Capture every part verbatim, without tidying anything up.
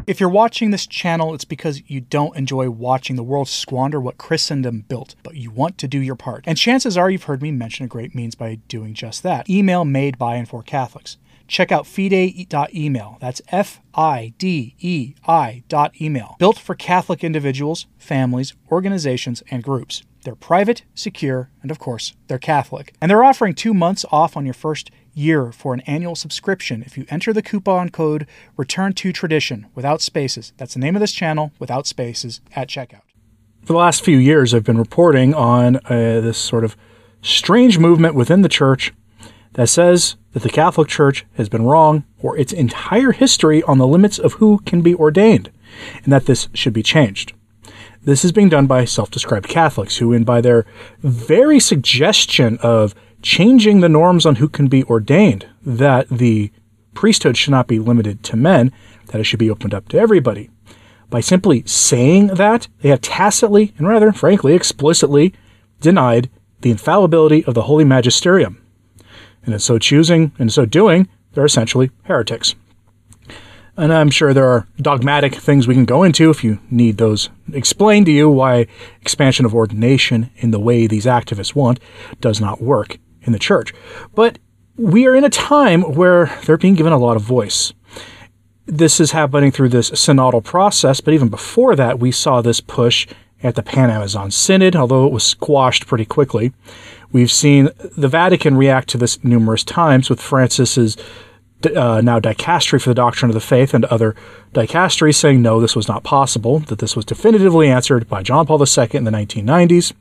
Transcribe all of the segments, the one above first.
If you're watching this channel, it's because you don't enjoy watching the world squander what Christendom built, but you want to do your part. And chances are you've heard me mention a great means by doing just that. Email made by and for Catholics. Check out fidei dot email. That's F I D E I dot email. Built for Catholic individuals, families, organizations, and groups. They're private, secure, and of course, they're Catholic. And they're offering two months off on your first year for an annual subscription if you enter the coupon code Return to Tradition without spaces. That's the name of this channel, without spaces, at checkout. For the last few years, I've been reporting on uh, this sort of strange movement within the church that says that the Catholic Church has been wrong for its entire history on the limits of who can be ordained, and that this should be changed. This is being done by self-described Catholics who, and by their very suggestion of changing the norms on who can be ordained, that the priesthood should not be limited to men, that it should be opened up to everybody. By simply saying that, they have tacitly, and rather, frankly, explicitly denied the infallibility of the Holy Magisterium. And in so choosing, and so doing, they're essentially heretics. And I'm sure there are dogmatic things we can go into if you need those explained to you why expansion of ordination in the way these activists want does not work in the church. But we are in a time where they're being given a lot of voice. This is happening through this synodal process, but even before that, we saw this push at the Pan-Amazon Synod, although it was squashed pretty quickly. We've seen the Vatican react to this numerous times with Francis's uh, now dicastery for the doctrine of the faith and other dicasteries saying no, this was not possible, that this was definitively answered by John Paul the Second in the nineteen nineties.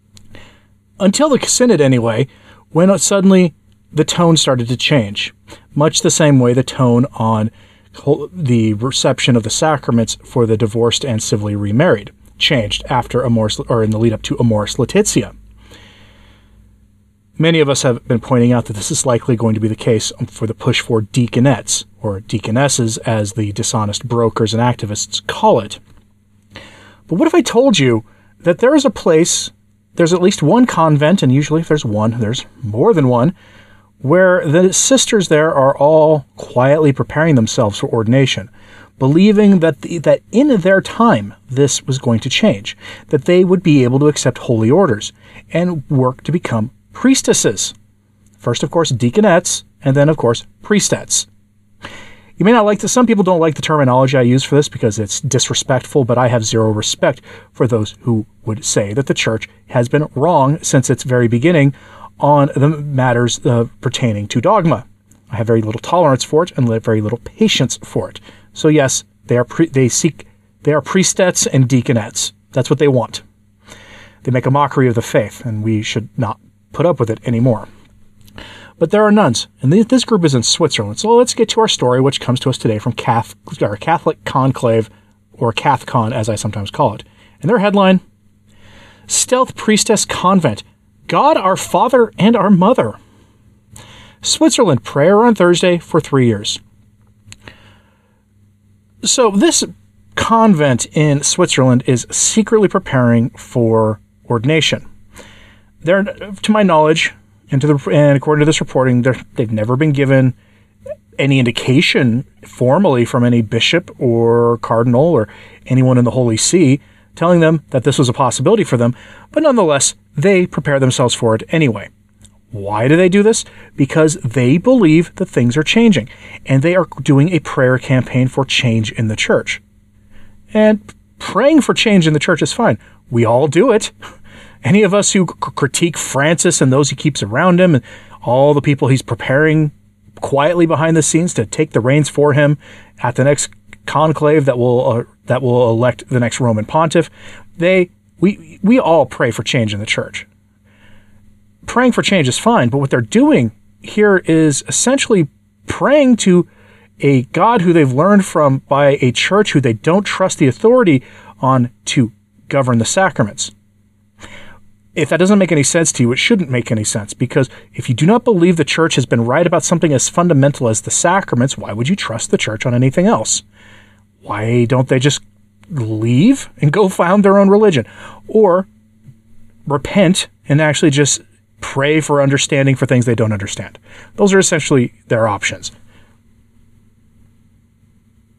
Until the Synod, anyway, when suddenly the tone started to change, much the same way the tone on the reception of the sacraments for the divorced and civilly remarried changed after Amoris, or in the lead up to Amoris Laetitia. Many of us have been pointing out that this is likely going to be the case for the push for deaconettes, or deaconesses as the dishonest brokers and activists call it. But what if I told you that there is a place, there's at least one convent, and usually if there's one, there's more than one, where the sisters there are all quietly preparing themselves for ordination, believing that the, that in their time this was going to change, that they would be able to accept holy orders and work to become priestesses. First, of course, deaconettes, and then, of course, priestettes. You may not like this. Some people don't like the terminology I use for this because it's disrespectful, but I have zero respect for those who would say that the church has been wrong since its very beginning on the matters uh, pertaining to dogma. I have very little tolerance for it and very little patience for it. So yes, they are pre- they seek they are priestettes and deaconettes. That's what they want. They make a mockery of the faith, and we should not put up with it anymore. But there are nuns, and this group is in Switzerland. So let's get to our story, which comes to us today from Catholic, or Catholic Conclave, or CathCon, as I sometimes call it. And their headline: Stealth Priestess Convent, God our Father and our Mother. Switzerland, prayer on Thursday for three years. So this convent in Switzerland is secretly preparing for ordination. They're, to my knowledge, and, to the, and according to this reporting, they've never been given any indication formally from any bishop or cardinal or anyone in the Holy See telling them that this was a possibility for them, but nonetheless, they prepare themselves for it anyway. Why do they do this? Because they believe that things are changing, and they are doing a prayer campaign for change in the church. And praying for change in the church is fine. We all do it. Any of us who c- critique Francis and those he keeps around him, and all the people he's preparing quietly behind the scenes to take the reins for him at the next conclave that will uh, that will elect the next Roman pontiff, they we we all pray for change in the church. Praying for change is fine, but what they're doing here is essentially praying to a God who they've learned from by a church who they don't trust the authority on to govern the sacraments. If that doesn't make any sense to you, it shouldn't make any sense, because if you do not believe the church has been right about something as fundamental as the sacraments, why would you trust the church on anything else? Why don't they just leave and go found their own religion? Or repent and actually just pray for understanding for things they don't understand. Those are essentially their options.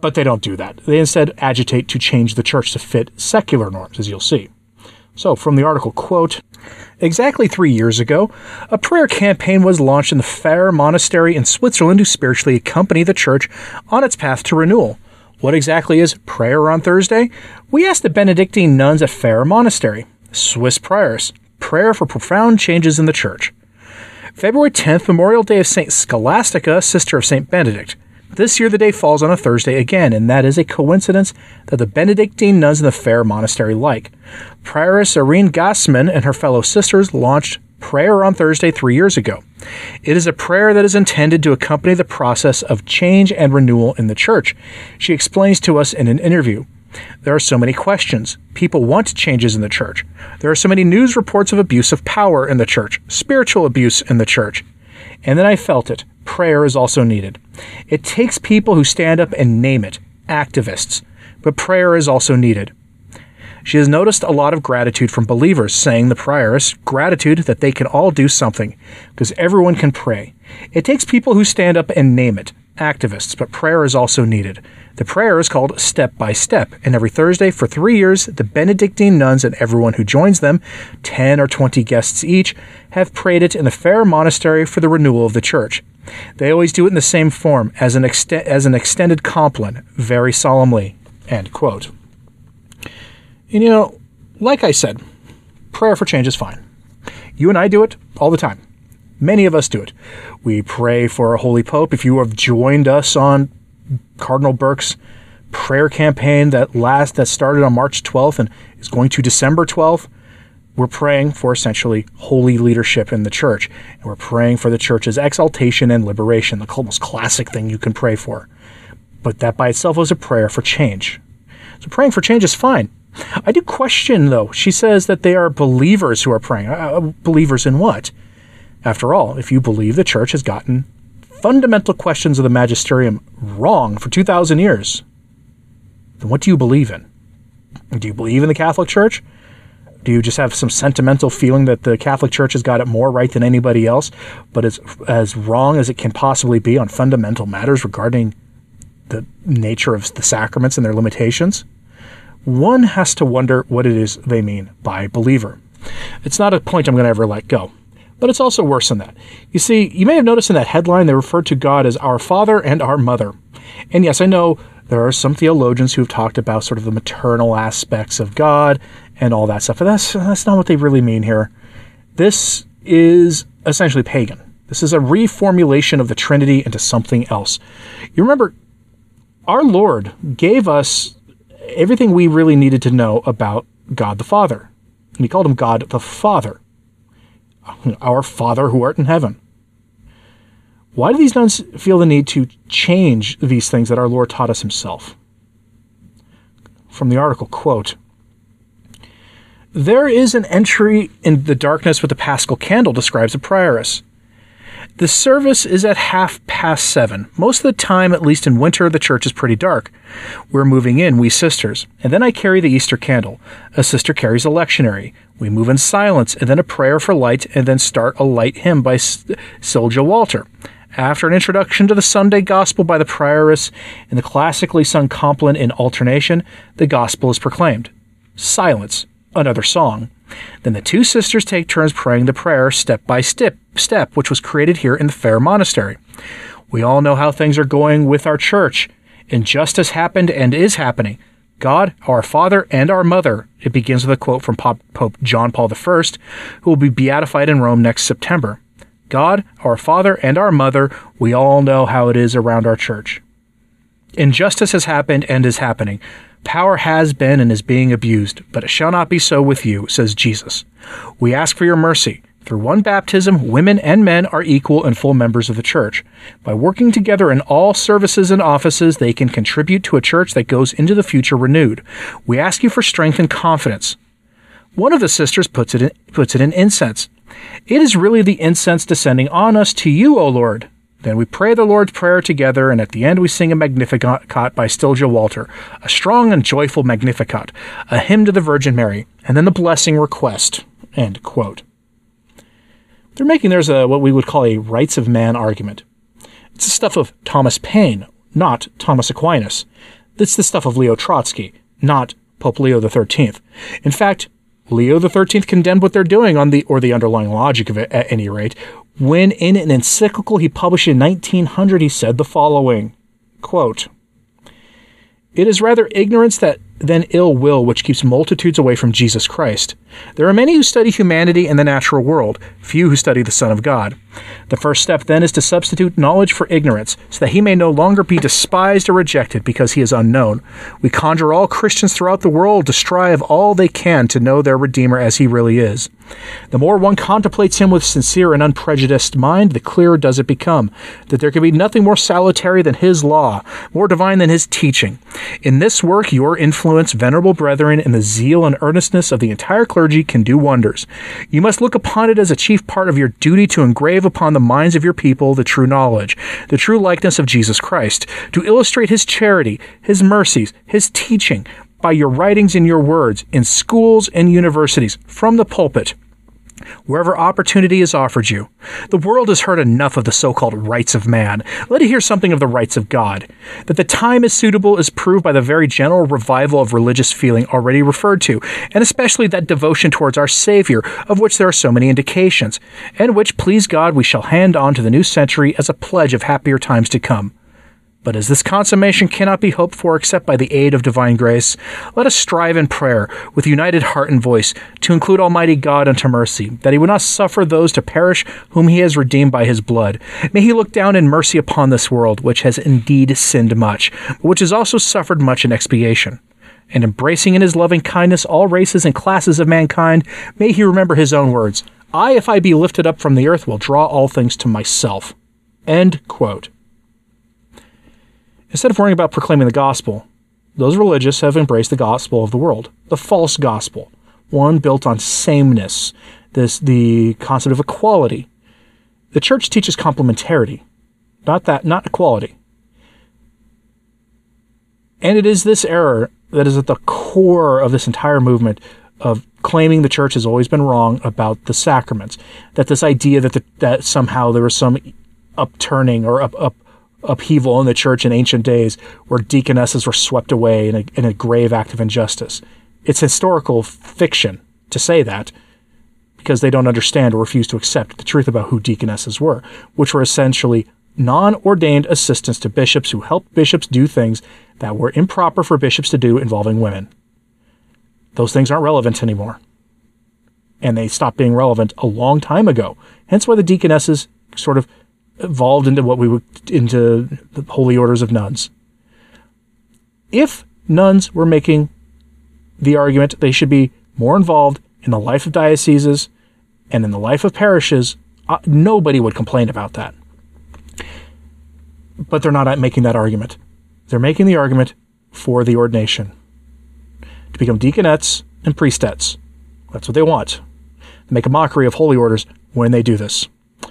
But they don't do that. They instead agitate to change the church to fit secular norms, as you'll see. So, from the article, quote, exactly three years ago, a prayer campaign was launched in the Fère Monastery in Switzerland to spiritually accompany the church on its path to renewal. What exactly is prayer on Thursday? We asked the Benedictine nuns at Fère Monastery, Swiss prioress, prayer for profound changes in the church. February tenth, Memorial Day of Saint Scholastica, sister of Saint Benedict. This year the day falls on a Thursday again, and that is a coincidence that the Benedictine nuns in the Fère Monastery like. Prioress Irene Gassman and her fellow sisters launched Prayer on Thursday three years ago. It is a prayer that is intended to accompany the process of change and renewal in the church. She explains to us in an interview. There are so many questions. People want changes in the church. There are so many news reports of abuse of power in the church, spiritual abuse in the church. And then I felt it. Prayer is also needed. It takes people who stand up and name it, activists, but prayer is also needed. She has noticed a lot of gratitude from believers, saying the prioress, gratitude that they can all do something, because everyone can pray. It takes people who stand up and name it, activists, but prayer is also needed. The prayer is called Step by Step, and every Thursday for three years, the Benedictine nuns and everyone who joins them, ten or twenty guests each, have prayed it in the Fère Monastery for the renewal of the church. They always do it in the same form, as an, ext- as an extended compline, very solemnly. End quote. And you know, like I said, prayer for change is fine. You and I do it all the time. Many of us do it. We pray for a holy pope. If you have joined us on Cardinal Burke's prayer campaign that last that started on March twelfth and is going to December twelfth, we're praying for essentially holy leadership in the church. And we're praying for the church's exaltation and liberation, the most classic thing you can pray for. But that by itself was a prayer for change. So praying for change is fine. I do question, though. She says that they are believers who are praying. Uh, believers in what? After all, if you believe the church has gotten fundamental questions of the magisterium wrong for two thousand years, then what do you believe in? Do you believe in the Catholic Church? Do you just have some sentimental feeling that the Catholic Church has got it more right than anybody else, but it's as wrong as it can possibly be on fundamental matters regarding the nature of the sacraments and their limitations? One has to wonder what it is they mean by believer. It's not a point I'm going to ever let go, but it's also worse than that. You see, you may have noticed in that headline they referred to God as our Father and our Mother. And yes, I know there are some theologians who have talked about sort of the maternal aspects of God and all that stuff, but that's, that's not what they really mean here. This is essentially pagan. This is a reformulation of the Trinity into something else. You remember, our Lord gave us everything we really needed to know about God the Father. And he called him God the Father. Our Father who art in heaven. Why do these nuns feel the need to change these things that our Lord taught us himself? From the article, quote, there is an entry in the darkness with the Paschal candle, describes a prioress. The service is at half past seven. Most of the time, at least in winter, the church is pretty dark. We're moving in, we sisters, and then I carry the Easter candle. A sister carries a lectionary. We move in silence, and then a prayer for light, and then start a light hymn by Sylgia Walter. After an introduction to the Sunday Gospel by the prioress in the classically sung compline in alternation, the Gospel is proclaimed. Silence. Another song. Then the two sisters take turns praying the prayer step by step, step, which was created here in the Fère Monastery. We all know how things are going with our church. Injustice happened and is happening. God, our Father, and our Mother. It begins with a quote from Pope John Paul the First, who will be beatified in Rome next September. God, our Father, and our Mother, we all know how it is around our church. Injustice has happened and is happening. Power has been and is being abused, but it shall not be so with you, says Jesus. We ask for your mercy. Through one baptism, women and men are equal and full members of the church. By working together in all services and offices, they can contribute to a church that goes into the future renewed. We ask you for strength and confidence. One of the sisters puts it in, puts it in incense. It is really the incense descending on us to you, O Lord. Then we pray the Lord's Prayer together, and at the end we sing a Magnificat by Sylgia Walter, a strong and joyful Magnificat, a hymn to the Virgin Mary, and then the blessing request. End quote. They're making theirs a, what we would call a rights of man argument. It's the stuff of Thomas Paine, not Thomas Aquinas. It's the stuff of Leo Trotsky, not Pope Leo the thirteenth. In fact, Leo the thirteenth condemned what they're doing on the, or the underlying logic of it at any rate, when in an encyclical he published in nineteen hundred, he said the following, quote, "It is rather ignorance that than ill will which keeps multitudes away from Jesus Christ. There are many who study humanity and the natural world, few who study the Son of God. The first step then is to substitute knowledge for ignorance, so that he may no longer be despised or rejected because he is unknown. We conjure all Christians throughout the world to strive all they can to know their Redeemer as he really is. The more one contemplates him with sincere and unprejudiced mind, the clearer does it become that there can be nothing more salutary than his law, more divine than his teaching. In this work, your influence, venerable brethren, and the zeal and earnestness of the entire clergy can do wonders. You must look upon it as a chief part of your duty to engrave upon the minds of your people the true knowledge, the true likeness of Jesus Christ, to illustrate his charity, his mercies, his teaching, by your writings and your words, in schools and universities, from the pulpit, wherever opportunity is offered you. The world has heard enough of the so-called rights of man. Let it hear something of the rights of God. That the time is suitable is proved by the very general revival of religious feeling already referred to, and especially that devotion towards our Savior, of which there are so many indications, and which, please God, we shall hand on to the new century as a pledge of happier times to come. But as this consummation cannot be hoped for except by the aid of divine grace, let us strive in prayer, with united heart and voice, to include Almighty God unto mercy, that he would not suffer those to perish whom he has redeemed by his blood. May he look down in mercy upon this world, which has indeed sinned much, but which has also suffered much in expiation. And embracing in his loving kindness all races and classes of mankind, may he remember his own words, I, if I be lifted up from the earth, will draw all things to myself." End quote. Instead of worrying about proclaiming the gospel, those religious have embraced the gospel of the world, the false gospel, one built on sameness, this the concept of equality. The church teaches complementarity, not that, not equality. And it is this error that is at the core of this entire movement of claiming the church has always been wrong about the sacraments, that this idea that the, that somehow there was some upturning or up up upheaval in the church in ancient days where deaconesses were swept away in a, in a grave act of injustice. It's historical fiction to say that, because they don't understand or refuse to accept the truth about who deaconesses were, which were essentially non-ordained assistants to bishops who helped bishops do things that were improper for bishops to do involving women. Those things aren't relevant anymore. And they stopped being relevant a long time ago. Hence why the deaconesses sort of evolved into what we would, into the holy orders of nuns. If nuns were making the argument they should be more involved in the life of dioceses and in the life of parishes, uh, nobody would complain about that. But they're not making that argument. They're making the argument for the ordination. To become deaconettes and priestettes. That's what they want. They make a mockery of holy orders when they do this.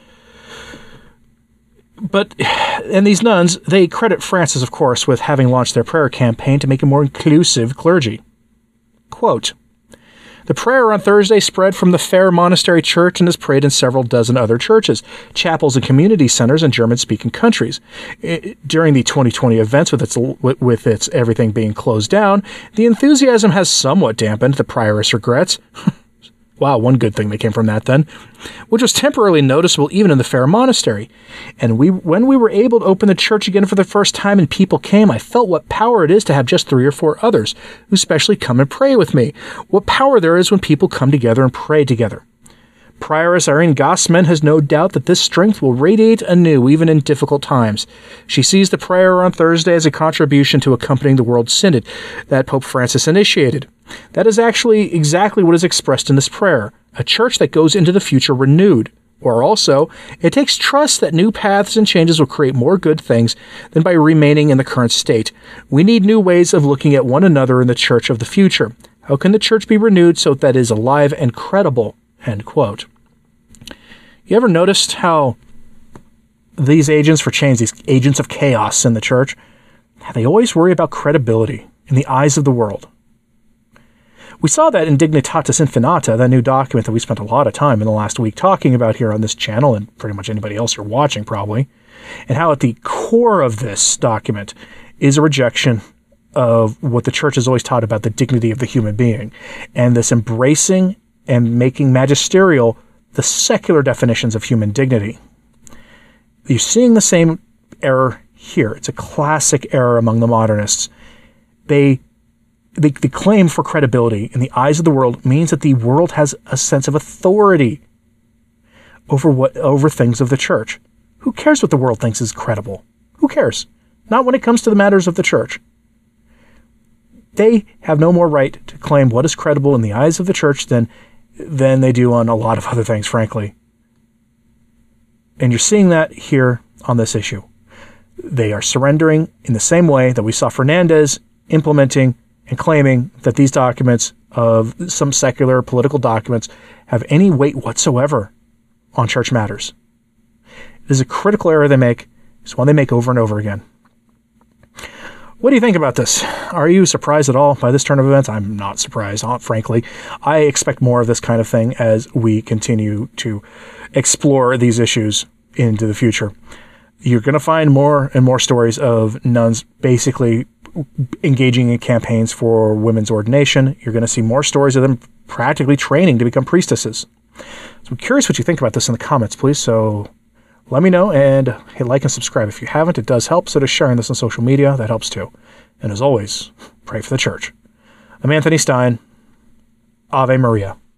But, and these nuns, they credit Francis, of course, with having launched their prayer campaign to make a more inclusive clergy. Quote, "The prayer on Thursday spread from the Fair Monastery Church and is prayed in several dozen other churches, chapels, and community centers in German-speaking countries. It, during the twenty twenty events, with its with its everything being closed down, the enthusiasm has somewhat dampened, the prioress regrets." Wow, one good thing that came from that then, which was temporarily noticeable even in the Fair Monastery. And we, when we were able to open the church again for the first time and people came, I felt what power it is to have just three or four others who specially come and pray with me. What power there is when people come together and pray together. Prioress Irene Gossman has no doubt that this strength will radiate anew even in difficult times. She sees the prayer on Thursday as a contribution to accompanying the World Synod that Pope Francis initiated. That is actually exactly what is expressed in this prayer, a church that goes into the future renewed. Or also, it takes trust that new paths and changes will create more good things than by remaining in the current state. We need new ways of looking at one another in the church of the future. How can the church be renewed so that it is alive and credible? End quote. You ever noticed how these agents for change, these agents of chaos in the church, they always worry about credibility in the eyes of the world? We saw that in Dignitatis Infinita, that new document that we spent a lot of time in the last week talking about here on this channel, and pretty much anybody else you're watching probably, and how at the core of this document is a rejection of what the church has always taught about the dignity of the human being, and this embracing and making magisterial the secular definitions of human dignity. You're seeing the same error here. It's a classic error among the modernists. They, they, the claim for credibility in the eyes of the world means that the world has a sense of authority over what over things of the church. Who cares what the world thinks is credible? Who cares? Not when it comes to the matters of the church. They have no more right to claim what is credible in the eyes of the church than, than they do on a lot of other things, frankly. And you're seeing that here on this issue. They are surrendering in the same way that we saw Fernandez implementing and claiming that these documents of some secular political documents have any weight whatsoever on church matters. It is a critical error they make. It's one they make over and over again. What do you think about this? Are you surprised at all by this turn of events? I'm not surprised, frankly. I expect more of this kind of thing as we continue to explore these issues into the future. You're going to find more and more stories of nuns basically engaging in campaigns for women's ordination. You're going to see more stories of them practically training to become priestesses. So I'm curious what you think about this in the comments, please. So let me know, and hit like and subscribe if you haven't. It does help, so does sharing this on social media. That helps too. And as always, pray for the church. I'm Anthony Stein. Ave Maria.